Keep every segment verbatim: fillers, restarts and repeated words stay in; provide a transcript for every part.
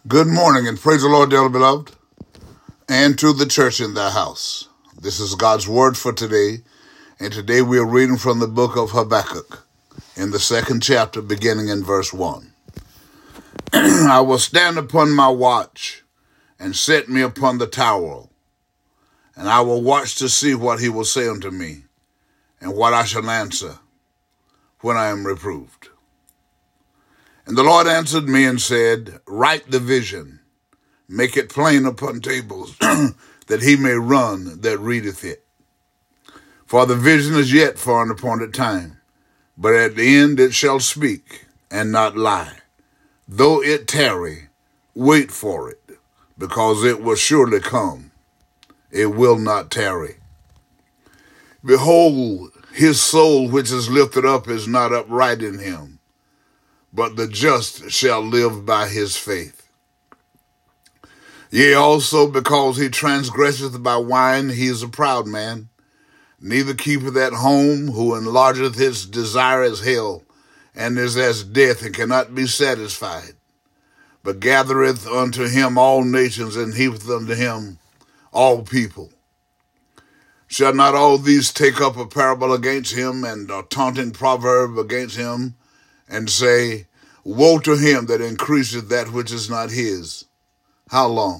Good morning and praise the Lord, dearly beloved, and to the church in thy house. This is God's word for today, and today we are reading from the book of Habakkuk in the second chapter, beginning in verse one. I will stand upon my watch and set me upon the tower, and I will watch to see what he will say unto me, and what I shall answer when I am reproved. And the Lord answered me and said, Write the vision, make it plain upon tables, that he may run that readeth it. For the vision is yet for an appointed time, but at the end it shall speak and not lie. Though it tarry, wait for it, because it will surely come. It will not tarry. Behold, his soul which is lifted up is not upright in him, but the just shall live by his faith. Yea, also because he transgresseth by wine, he is a proud man, neither keepeth at home, who enlargeth his desire as hell, and is as death, and cannot be satisfied, but gathereth unto him all nations, and heapeth unto him all people. Shall not all these take up a parable against him, and a taunting proverb against him, and say, Woe to him that increaseth that which is not his? How long?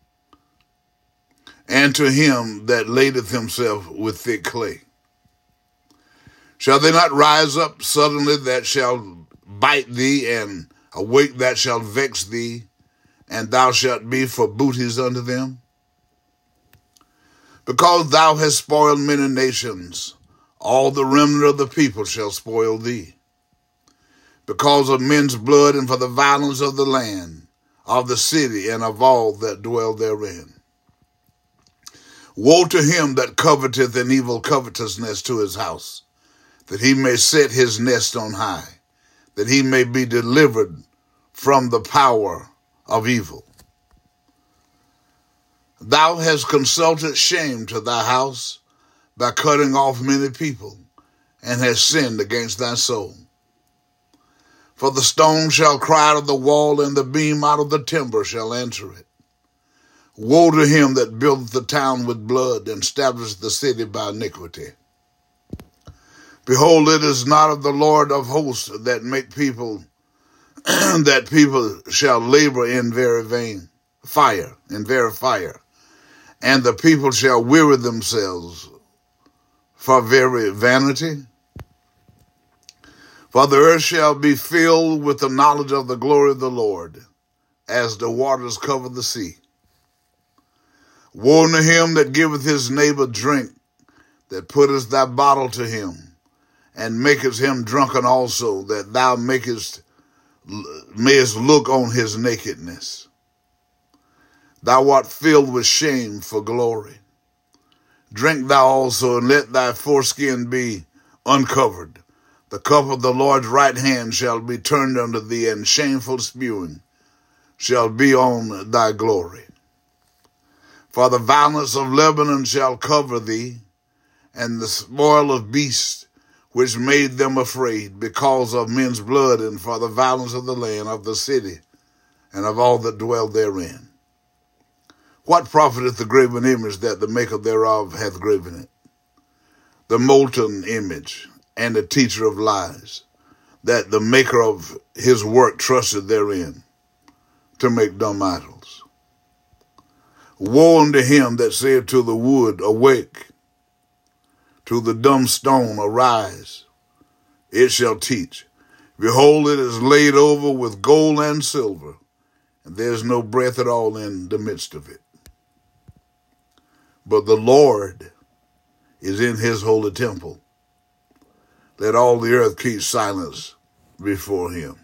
And to him that ladeth himself with thick clay. Shall they not rise up suddenly that shall bite thee, and awake that shall vex thee, and thou shalt be for booties unto them? Because thou hast spoiled many nations, all the remnant of the people shall spoil thee. Because of men's blood, and for the violence of the land, of the city, and of all that dwell therein. Woe to him that coveteth an evil covetousness to his house, that he may set his nest on high, that he may be delivered from the power of evil. Thou hast consulted shame to thy house by cutting off many people, and hast sinned against thy soul. For the stone shall cry out of the wall, and the beam out of the timber shall answer it. Woe to him that buildeth the town with blood, and establisheth the city by iniquity. Behold, it is not of the Lord of hosts that make people, that people shall labor in very vain fire, in very fire, and the people shall weary themselves for very vanity. For the earth shall be filled with the knowledge of the glory of the Lord, as the waters cover the sea. Woe to him that giveth his neighbor drink, that putteth thy bottle to him, and makest him drunken also, that thou makest mayest look on his nakedness. Thou art filled with shame for glory. Drink thou also, and let thy foreskin be uncovered. The cup of the Lord's right hand shall be turned unto thee, and shameful spewing shall be on thy glory. For the violence of Lebanon shall cover thee, and the spoil of beasts which made them afraid, because of men's blood, and for the violence of the land, of the city, and of all that dwell therein. What profiteth the graven image that the maker thereof hath graven it? The molten image, and the teacher of lies, that the maker of his work trusted therein, to make dumb idols. Woe unto him that saith to the wood, Awake, to the dumb stone, Arise, it shall teach. Behold, it is laid over with gold and silver, and there is no breath at all in the midst of it. But the Lord is in his holy temple. Let all the earth keep silence before him.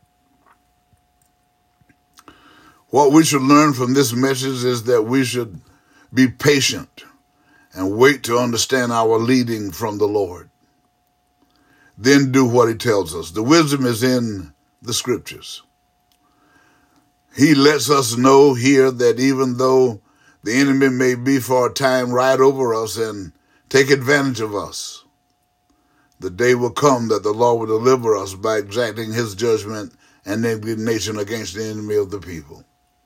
What we should learn from this message is that we should be patient and wait to understand our leading from the Lord. Then do what he tells us. The wisdom is in the scriptures. He lets us know here that even though the enemy may be for a time right over us and take advantage of us, the day will come that the Lord will deliver us by exacting his judgment and indignation against the enemy of the people.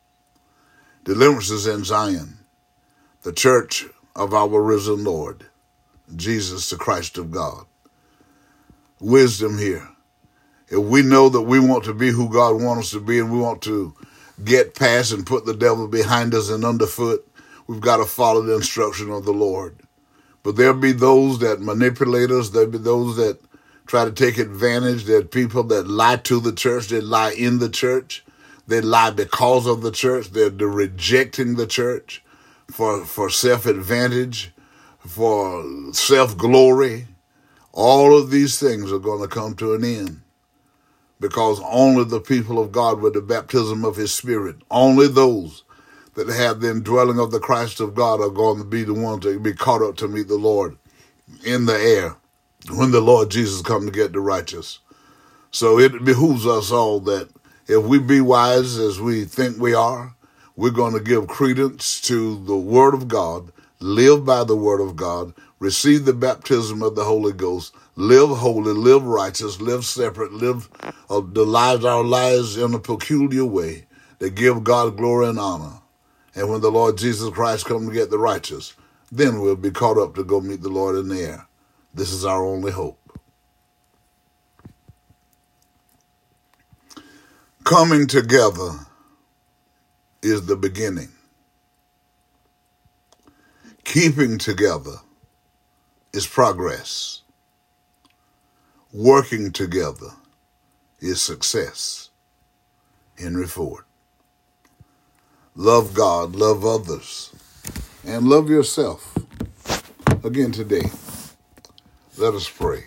Deliverance is in Zion, the church of our risen Lord, Jesus, the Christ of God. Wisdom here. If we know that we want to be who God wants us to be and we want to get past and put the devil behind us and underfoot, we've got to follow the instruction of the Lord. But there'll be those that manipulate us. There'll be those that try to take advantage. There are people that lie to the church. They lie in the church. They lie because of the church. They're, they're rejecting the church for, for self-advantage, for self-glory. All of these things are going to come to an end because only the people of God with the baptism of his Spirit, only those that have the indwelling of the Christ of God are going to be the ones that be caught up to meet the Lord in the air when the Lord Jesus comes to get the righteous. So it behooves us all that if we be wise as we think we are, we're going to give credence to the Word of God, live by the Word of God, receive the baptism of the Holy Ghost, live holy, live righteous, live separate, live uh, the lives, our lives in a peculiar way that give God glory and honor. And when the Lord Jesus Christ comes to get the righteous, then we'll be caught up to go meet the Lord in the air. This is our only hope. Coming together is the beginning. Keeping together is progress. Working together is success. Henry Ford. Love God, love others, and love yourself. Again today, let us pray.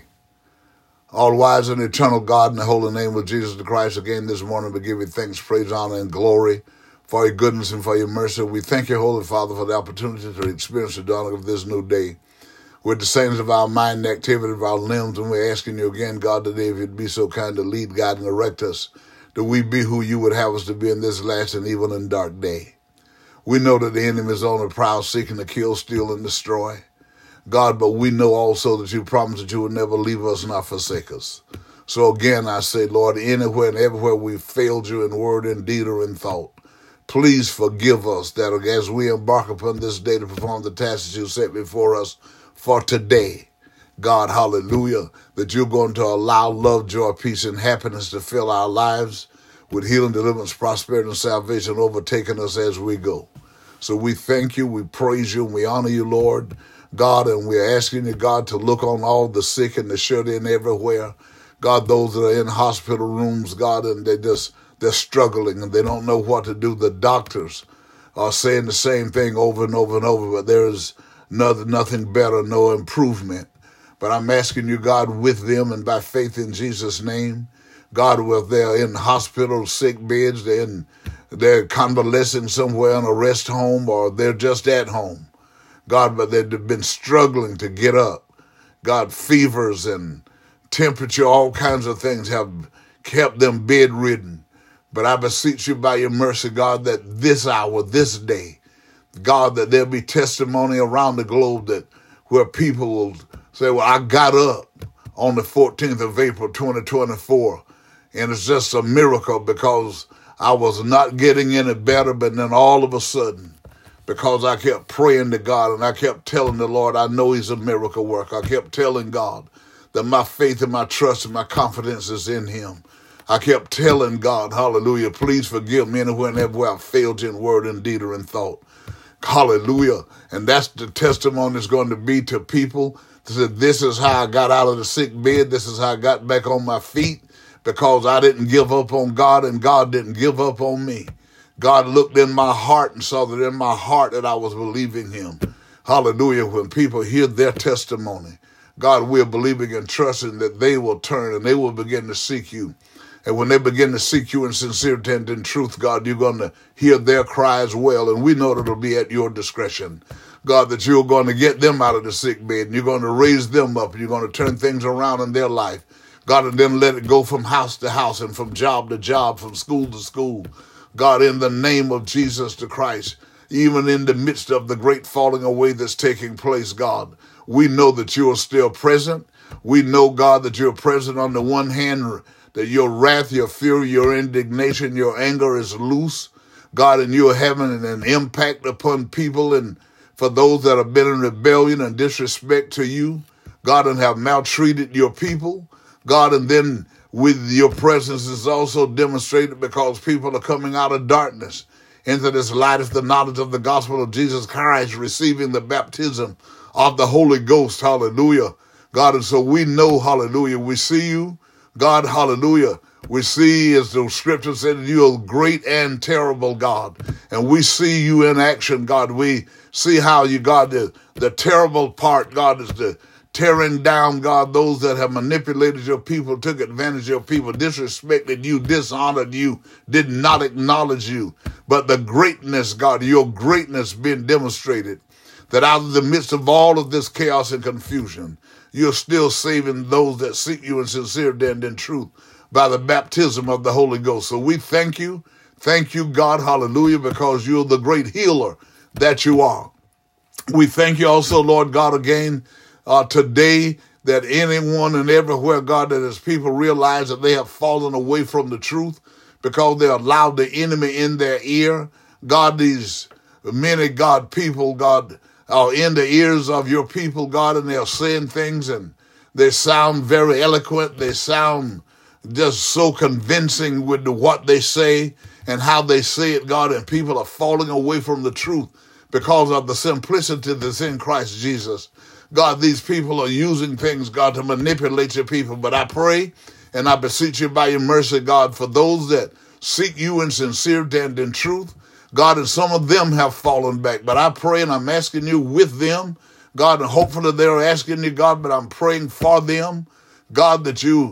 All wise and eternal God, in the holy name of Jesus the Christ, again this morning we give you thanks, praise, honor, and glory for your goodness and for your mercy. We thank you, Holy Father, for the opportunity to experience the dawning of this new day with the saints of our mind and activity of our limbs. And we're asking you again, God, today, if you'd be so kind to lead, guide, and direct us, that we be who you would have us to be in this last and evil and dark day. We know that the enemy is on the prowl, seeking to kill, steal, and destroy. God, but we know also that you promised that you would never leave us nor forsake us. So again, I say, Lord, anywhere and everywhere we failed you in word and deed or in thought, please forgive us that as we embark upon this day to perform the tasks you set before us for today. God, hallelujah, that you're going to allow love, joy, peace, and happiness to fill our lives with healing, deliverance, prosperity, and salvation overtaking us as we go. So we thank you, we praise you, and we honor you, Lord, God, and we're asking you, God, to look on all the sick and the shut in everywhere. God, those that are in hospital rooms, God, and they just, they're struggling and they don't know what to do. The doctors are saying the same thing over and over and over, but there is nothing, nothing better, no improvement. But I'm asking you, God, with them and by faith in Jesus' name, God, whether they're in hospital, sick beds, they're, in, they're convalescing somewhere in a rest home, or they're just at home. God, but they've been struggling to get up. God, fevers and temperature, all kinds of things have kept them bedridden. But I beseech you by your mercy, God, that this hour, this day, God, that there'll be testimony around the globe that where people will say, well, I got up on the fourteenth of April, twenty twenty-four, and it's just a miracle because I was not getting any better, but then all of a sudden, because I kept praying to God and I kept telling the Lord, I know he's a miracle worker. I kept telling God that my faith and my trust and my confidence is in him. I kept telling God, hallelujah, please forgive me anywhere and everywhere I failed you in word and deed or in thought. Hallelujah. And that's the testimony that's going to be to people that said, this is how I got out of the sick bed. This is how I got back on my feet, because I didn't give up on God and God didn't give up on me. God looked in my heart and saw that in my heart that I was believing him. Hallelujah. When people hear their testimony, God, we're believing and trusting that they will turn and they will begin to seek you. And when they begin to seek you in sincerity and in truth, God, you're going to hear their cries well. And we know that it'll be at your discretion. God, that you're going to get them out of the sick bed and you're going to raise them up and you're going to turn things around in their life. God, and then let it go from house to house and from job to job, from school to school. God, in the name of Jesus the Christ, even in the midst of the great falling away that's taking place, God, we know that you are still present. We know, God, that you're present on the one hand, that your wrath, your fury, your indignation, your anger is loose. God, and you're having an impact upon people, and for those that have been in rebellion and disrespect to you, God, and have maltreated your people, God, and then with your presence is also demonstrated because people are coming out of darkness into this light of the knowledge of the gospel of Jesus Christ, receiving the baptism of the Holy Ghost. Hallelujah. God, and so we know, hallelujah, we see you, God, hallelujah. We see, as the scripture said, you are great and terrible, God. And we see you in action, God. We see how you, God, the, the terrible part, God, is the tearing down, God, those that have manipulated your people, took advantage of your people, disrespected you, dishonored you, did not acknowledge you. But the greatness, God, your greatness being demonstrated, that out of the midst of all of this chaos and confusion, you're still saving those that seek you in sincerity and in truth by the baptism of the Holy Ghost. So we thank you. Thank you, God, hallelujah, because you're the great healer that you are. We thank you also, Lord God, again, uh, today, that anyone and everywhere, God, that as people realize that they have fallen away from the truth because they allowed the enemy in their ear. God, these many, God, people, God, are in the ears of your people, God, and they're saying things and they sound very eloquent. They sound just so convincing with what they say and how they say it, God, and people are falling away from the truth because of the simplicity that's in Christ Jesus. God, these people are using things, God, to manipulate your people. But I pray and I beseech you by your mercy, God, for those that seek you in sincerity and in truth, God, and some of them have fallen back. But I pray and I'm asking you with them, God, and hopefully they're asking you, God, but I'm praying for them, God, that you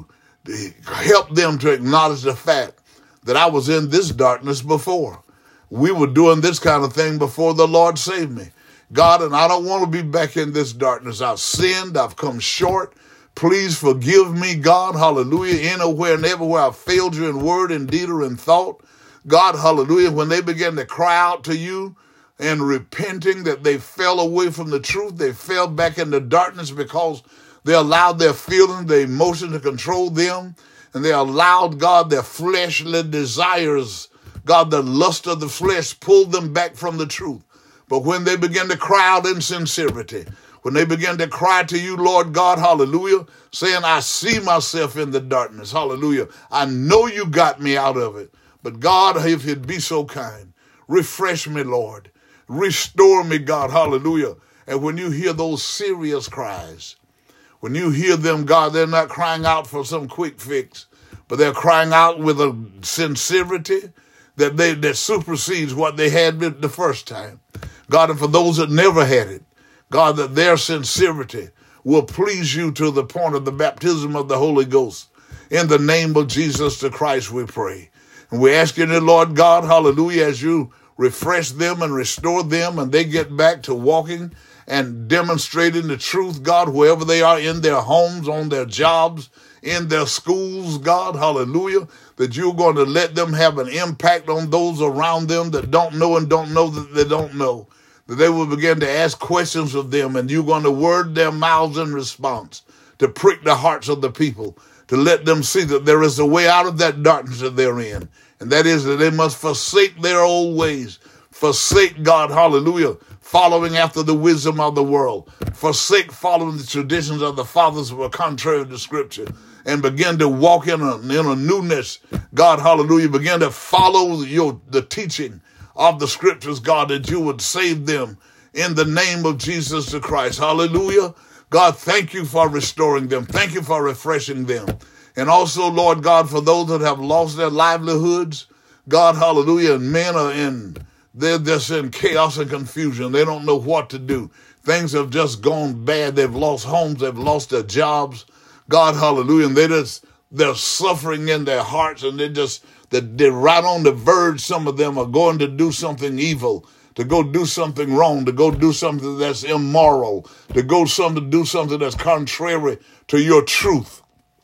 help them to acknowledge the fact that I was in this darkness before. We were doing this kind of thing before the Lord saved me. God, and I don't want to be back in this darkness. I've sinned. I've come short. Please forgive me, God, hallelujah, anywhere and everywhere I've failed you in word and deed or in thought. God, hallelujah, when they began to cry out to you and repenting that they fell away from the truth, they fell back into darkness because they allowed their feelings, their emotions to control them, and they allowed, God, their fleshly desires, God, the lust of the flesh pulled them back from the truth. But when they began to cry out in sincerity, when they began to cry to you, Lord God, hallelujah, saying, I see myself in the darkness, hallelujah, I know you got me out of it. But God, if you'd be so kind, refresh me, Lord, restore me, God, hallelujah. And when you hear those serious cries, when you hear them, God, they're not crying out for some quick fix, but they're crying out with a sincerity that they that supersedes what they had the first time. God, and for those that never had it, God, that their sincerity will please you to the point of the baptism of the Holy Ghost. In the name of Jesus the Christ, we pray. And we ask you, Lord God, hallelujah, as you refresh them and restore them and they get back to walking and demonstrating the truth, God, wherever they are, in their homes, on their jobs, in their schools, God, hallelujah, that you're going to let them have an impact on those around them that don't know and don't know that they don't know, that they will begin to ask questions of them and you're going to word their mouths in response to prick the hearts of the people, to let them see that there is a way out of that darkness that they're in, and that is that they must forsake their old ways, forsake, God, hallelujah, following after the wisdom of the world, forsake following the traditions of the fathers who are contrary to Scripture, and begin to walk in a, in a newness, God, hallelujah, begin to follow your the teaching of the Scriptures, God, that you would save them in the name of Jesus the Christ, hallelujah. God, thank you for restoring them. Thank you for refreshing them. And also, Lord God, for those that have lost their livelihoods, God, hallelujah, and men are in, they're just in chaos and confusion. They don't know what to do. Things have just gone bad. They've lost homes. They've lost their jobs. God, hallelujah. And they just, they're suffering in their hearts, and they're just, they're right on the verge. Some of them are going to do something evil, to go do something wrong, to go do something that's immoral, to go some, to do something that's contrary to your truth.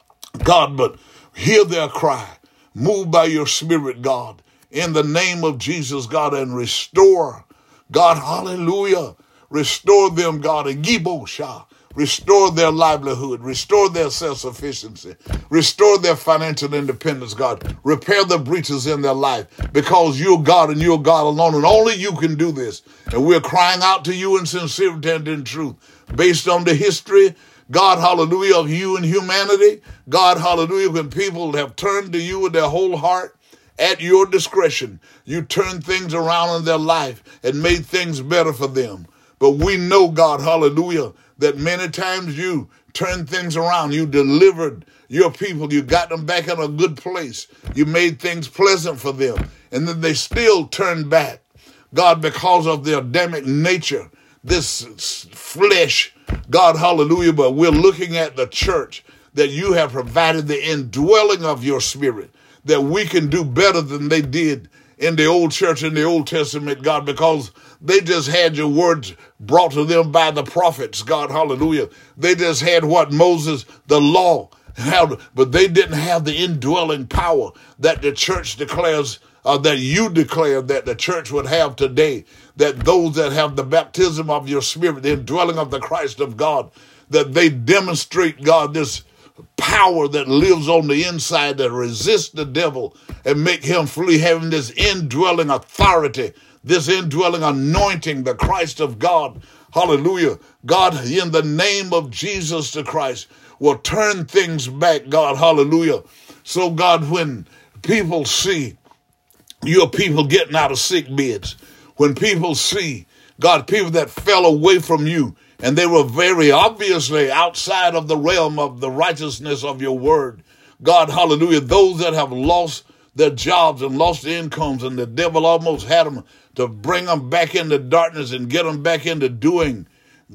God, but hear their cry. Move by your Spirit, God, in the name of Jesus, God, and restore, God, hallelujah. Restore them, God, and Gibosha. Restore their livelihood. Restore their self-sufficiency. Restore their financial independence, God. Repair the breaches in their life, because you're God and you're God alone, and only you can do this. And we're crying out to you in sincerity and in truth, based on the history, God, hallelujah, of you and humanity. God, hallelujah, when people have turned to you with their whole heart, at your discretion, you turn things around in their life and made things better for them. But we know, God, hallelujah, that many times you turned things around. You delivered your people. You got them back in a good place. You made things pleasant for them. And then they still turned back, God, because of their Adamic nature, this flesh, God, hallelujah. But we're looking at the church, that you have provided the indwelling of your spirit, that we can do better than they did in the old church, in the Old Testament, God, because they just had your words brought to them by the prophets, God, hallelujah. They just had what Moses, the law, had, but they didn't have the indwelling power that the church declares, uh, that you declare that the church would have today, that those that have the baptism of your spirit, the indwelling of the Christ of God, that they demonstrate, God, this power that lives on the inside that resists the devil and make him flee, having this indwelling authority, this indwelling anointing, the Christ of God. Hallelujah. God, in the name of Jesus the Christ, will turn things back, God. Hallelujah. So, God, when people see your people getting out of sick beds, when people see, God, people that fell away from you, and they were very obviously outside of the realm of the righteousness of your word, God, hallelujah, those that have lost their jobs and lost their incomes, and the devil almost had them to bring them back into darkness and get them back into doing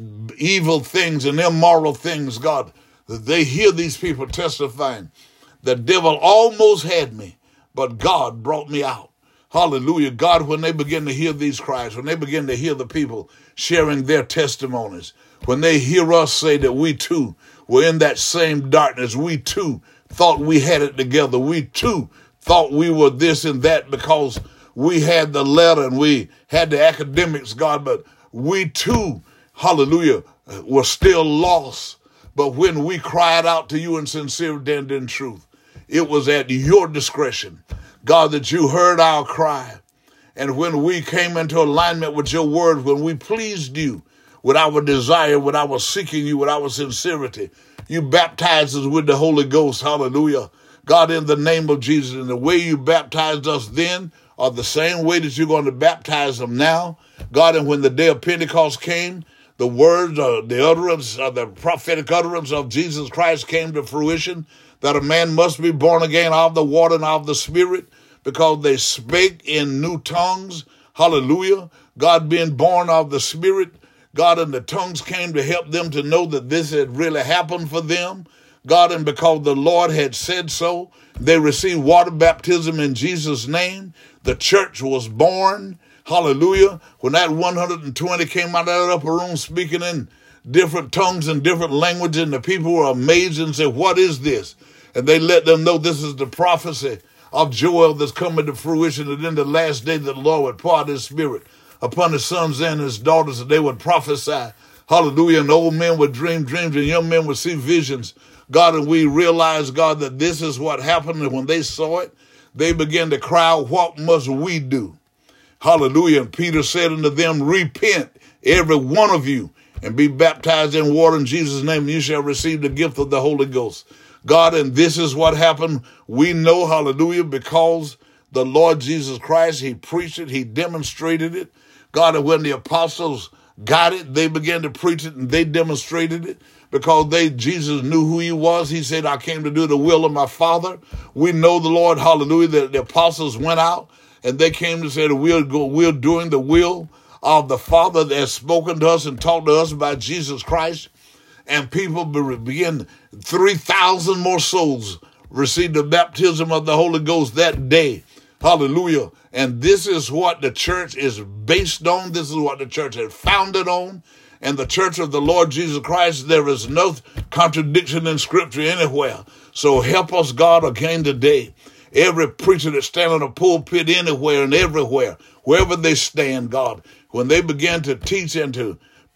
evil things and immoral things, God. They hear these people testifying, the devil almost had me, but God brought me out. Hallelujah. God, when they begin to hear these cries, when they begin to hear the people sharing their testimonies, when they hear us say that we too were in that same darkness, we too thought we had it together, we too thought we were this and that because we had the letter and we had the academics, God, but we too, hallelujah, were still lost. But when we cried out to you in sincerity and in truth, it was at your discretion, God, that you heard our cry. And when we came into alignment with your word, when we pleased you with our desire, with our seeking you, with our sincerity, you baptized us with the Holy Ghost. Hallelujah. God, in the name of Jesus, and the way you baptized us then are the same way that you're going to baptize them now. God, and when the day of Pentecost came, the words, uh, the utterance, uh, the prophetic utterance of Jesus Christ came to fruition, that a man must be born again of the water and of the Spirit, because they spake in new tongues. Hallelujah. God, being born of the Spirit, God, and the tongues came to help them to know that this had really happened for them. God, and because the Lord had said so, they received water baptism in Jesus' name. The church was born. Hallelujah. When that one hundred twenty came out of that upper room speaking in different tongues and different languages, and the people were amazed and said, what is this? And they let them know this is the prophecy of Joel that's coming to fruition, and in the last day that the Lord would pour out his spirit upon his sons and his daughters, and they would prophesy. Hallelujah. And old men would dream dreams and young men would see visions. God, and we realize, God, that this is what happened. And when they saw it, they began to cry out, what must we do? Hallelujah. And Peter said unto them, repent, every one of you, and be baptized in water in Jesus' name, and you shall receive the gift of the Holy Ghost. God, and this is what happened. We know, hallelujah, because the Lord Jesus Christ, he preached it, he demonstrated it. God, and when the apostles got it, they began to preach it and they demonstrated it because they, Jesus knew who he was. He said, I came to do the will of my Father. We know the Lord, hallelujah, that the apostles went out and they came to say that we're, go, we're doing the will of the Father that has spoken to us and talked to us about Jesus Christ. And people began, three thousand more souls received the baptism of the Holy Ghost that day. Hallelujah. And this is what the church is based on. This is what the church is founded on. And the church of the Lord Jesus Christ, there is no contradiction in Scripture anywhere. So help us, God, again today. Every preacher that stands on a pulpit anywhere and everywhere, wherever they stand, God, when they begin to teach and to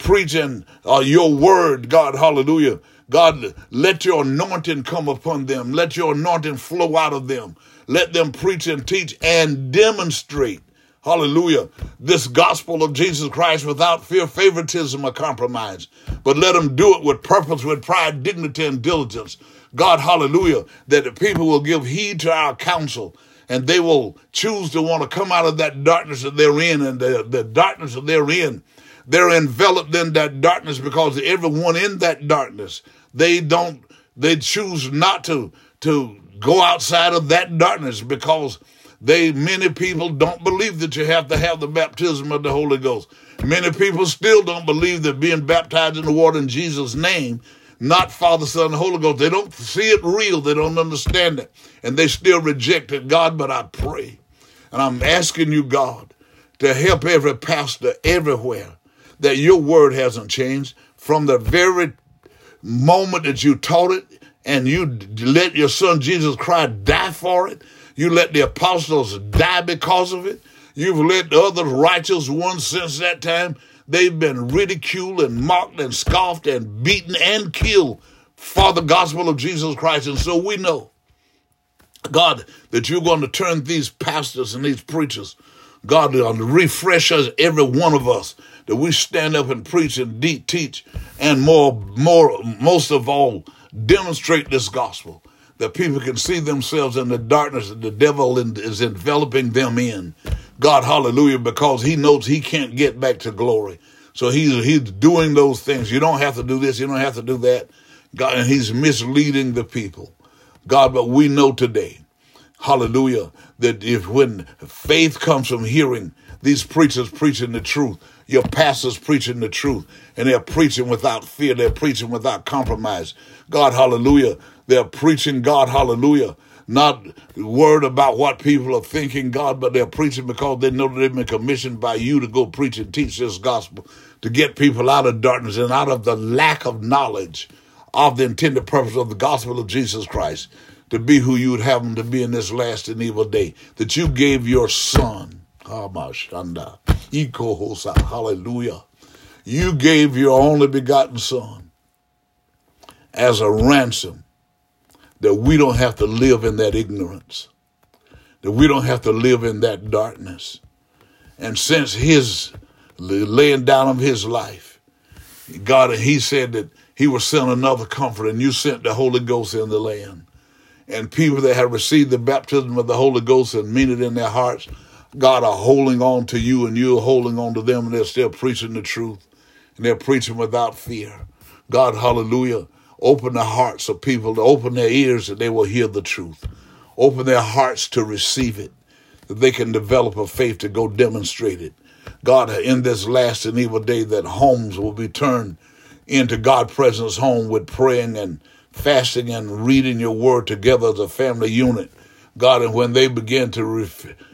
preaching uh, your word, God, hallelujah. God, let your anointing come upon them. Let your anointing flow out of them. Let them preach and teach and demonstrate, hallelujah, this gospel of Jesus Christ without fear, favoritism, or compromise. But let them do it with purpose, with pride, dignity, and diligence. God, hallelujah, that the people will give heed to our counsel, and they will choose to want to come out of that darkness that they're in, and the, the darkness that they're in. They're enveloped in that darkness because everyone in that darkness, they don't, they choose not to, to go outside of that darkness because they, many people don't believe that you have to have the baptism of the Holy Ghost. Many people still don't believe that being baptized in the water in Jesus' name, not Father, Son, and Holy Ghost. They don't see it real. They don't understand it. And they still reject it. God, but I pray, and I'm asking you, God, to help every pastor everywhere, that your word hasn't changed from the very moment that you taught it and you let your son Jesus Christ die for it. You let the apostles die because of it. You've let the other righteous ones since that time. They've been ridiculed and mocked and scoffed and beaten and killed for the gospel of Jesus Christ. And so we know, God, that you're going to turn these pastors and these preachers, God, to refresh us, every one of us, that we stand up and preach and de- teach and more, more, most of all, demonstrate this gospel, that people can see themselves in the darkness that the devil in, is enveloping them in. God, hallelujah, because he knows he can't get back to glory. So he's, he's doing those things. You don't have to do this. You don't have to do that. God, and he's misleading the people. God, but we know today, hallelujah, that if when faith comes from hearing, these preachers preaching the truth, your pastors preaching the truth, and they're preaching without fear. They're preaching without compromise. God, hallelujah. They're preaching, God, hallelujah, not worried about what people are thinking, God, but they're preaching because they know that they've been commissioned by you to go preach and teach this gospel, to get people out of darkness and out of the lack of knowledge of the intended purpose of the gospel of Jesus Christ, to be who you would have them to be in this last and evil day, that you gave your son. Hallelujah. You gave your only begotten son as a ransom, that we don't have to live in that ignorance, that we don't have to live in that darkness. And since his laying down of his life, God, he said that he will send another comforter, and you sent the Holy Ghost in the land. And people that have received the baptism of the Holy Ghost and mean it in their hearts, God, are holding on to you, and you're holding on to them, and they're still preaching the truth, and they're preaching without fear. God, hallelujah, open the hearts of people, to open their ears that they will hear the truth. Open their hearts to receive it, that they can develop a faith to go demonstrate it. God, in this last and evil day, that homes will be turned into God's presence home with praying and fasting and reading your word together as a family unit. God, and when they begin to re-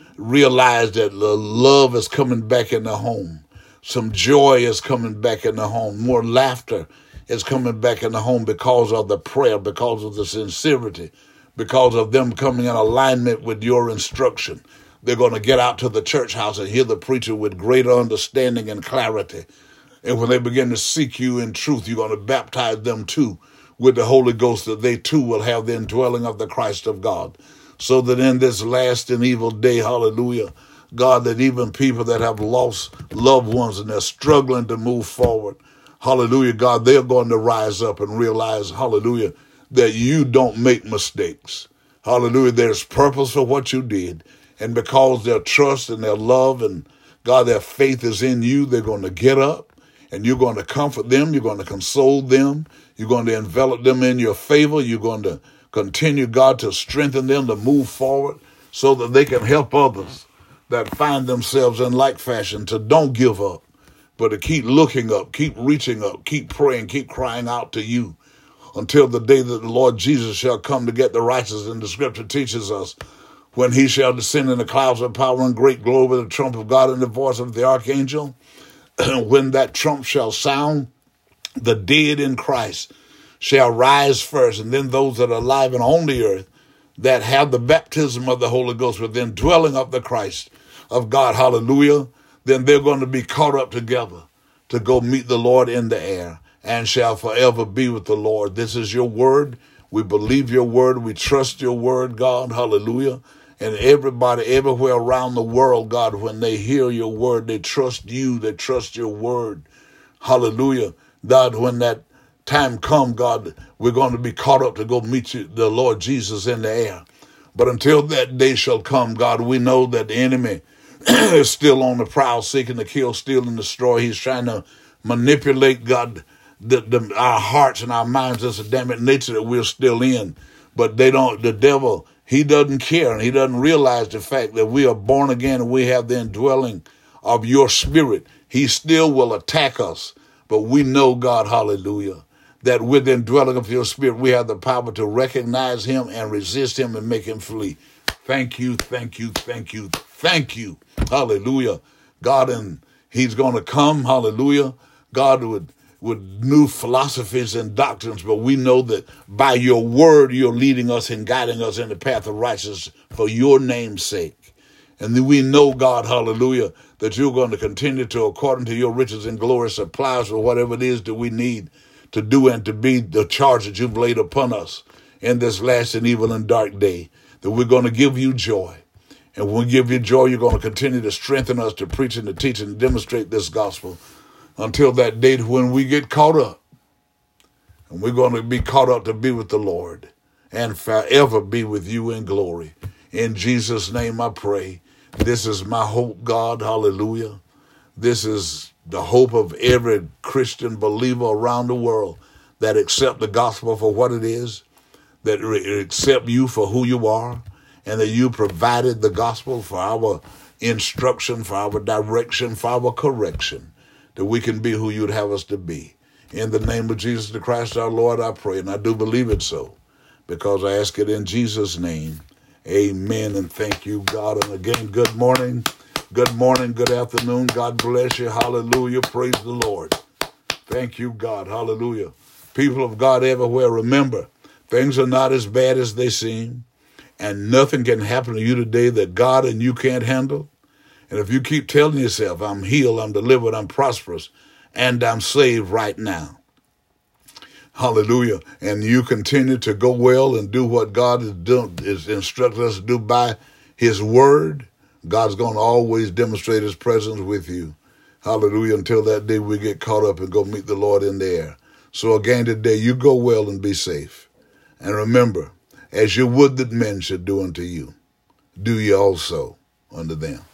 realize that the love is coming back in the home, some joy is coming back in the home, more laughter is coming back in the home because of the prayer, because of the sincerity, because of them coming in alignment with your instruction. They're going to get out to the church house and hear the preacher with greater understanding and clarity. And when they begin to seek you in truth, you're going to baptize them too with the Holy Ghost, that they too will have the indwelling of the Christ of God. So that in this last and evil day, hallelujah, God, that even people that have lost loved ones and they're struggling to move forward, hallelujah, God, they're going to rise up and realize, hallelujah, that you don't make mistakes. Hallelujah, there's purpose for what you did. And because their trust and their love and, God, their faith is in you, they're going to get up and you're going to comfort them. You're going to console them. You're going to envelop them in your favor. You're going to continue, God, to strengthen them to move forward so that they can help others that find themselves in like fashion to don't give up, but to keep looking up, keep reaching up, keep praying, keep crying out to you until the day that the Lord Jesus shall come to get the righteous. And the scripture teaches us, when he shall descend in the clouds of power and great glory with the trump of God and the voice of the archangel, when that trump shall sound, the dead in Christ shall rise first, and then those that are alive and on the earth that have the baptism of the Holy Ghost within dwelling of the Christ of God, hallelujah, then they're going to be caught up together to go meet the Lord in the air and shall forever be with the Lord. This is your word. We believe your word. We trust your word, God. Hallelujah. And everybody everywhere around the world, God, when they hear your word, they trust you. They trust your word. Hallelujah. God, when that time comes, God, we're going to be caught up to go meet you, the Lord Jesus in the air. But until that day shall come, God, we know that the enemy is still on the prowl, seeking to kill, steal, and destroy. He's trying to manipulate, God, the, the, our hearts and our minds. This Adamic nature that we're still in. But they don't, the devil, he doesn't care, and he doesn't realize the fact that we are born again and we have the indwelling of your spirit. He still will attack us. But we know, God, hallelujah, that with the indwelling of your spirit, we have the power to recognize him and resist him and make him flee. Thank you, thank you, thank you, thank you. Hallelujah. God, and he's going to come, hallelujah, God, with, with new philosophies and doctrines, but we know that by your word, you're leading us and guiding us in the path of righteousness for your name's sake. And then we know, God, hallelujah, that you're going to continue to, according to your riches and glory, supply us with whatever it is that we need to do and to be the charge that you've laid upon us in this last and evil and dark day, that we're going to give you joy. And when we give you joy, you're going to continue to strengthen us to preach and to teach and demonstrate this gospel until that day when we get caught up. And we're going to be caught up to be with the Lord and forever be with you in glory. In Jesus' name I pray. This is my hope, God. Hallelujah. This is the hope of every Christian believer around the world that accept the gospel for what it is, that re- accept you for who you are, and that you provided the gospel for our instruction, for our direction, for our correction, that we can be who you'd have us to be. In the name of Jesus the Christ, our Lord, I pray, and I do believe it so, because I ask it in Jesus' name. Amen, and thank you, God. And again, good morning, good morning, good afternoon. God bless you. Hallelujah. Praise the Lord. Thank you, God. Hallelujah. People of God everywhere, remember, things are not as bad as they seem, and nothing can happen to you today that God and you can't handle. And if you keep telling yourself, I'm healed, I'm delivered, I'm prosperous, and I'm saved right now, hallelujah, and you continue to go well and do what God is doing, is instructing us to do by his word, God's going to always demonstrate his presence with you. Hallelujah, until that day we get caught up and go meet the Lord in the air. So again today, you go well and be safe. And remember, as you would that men should do unto you, do ye also unto them.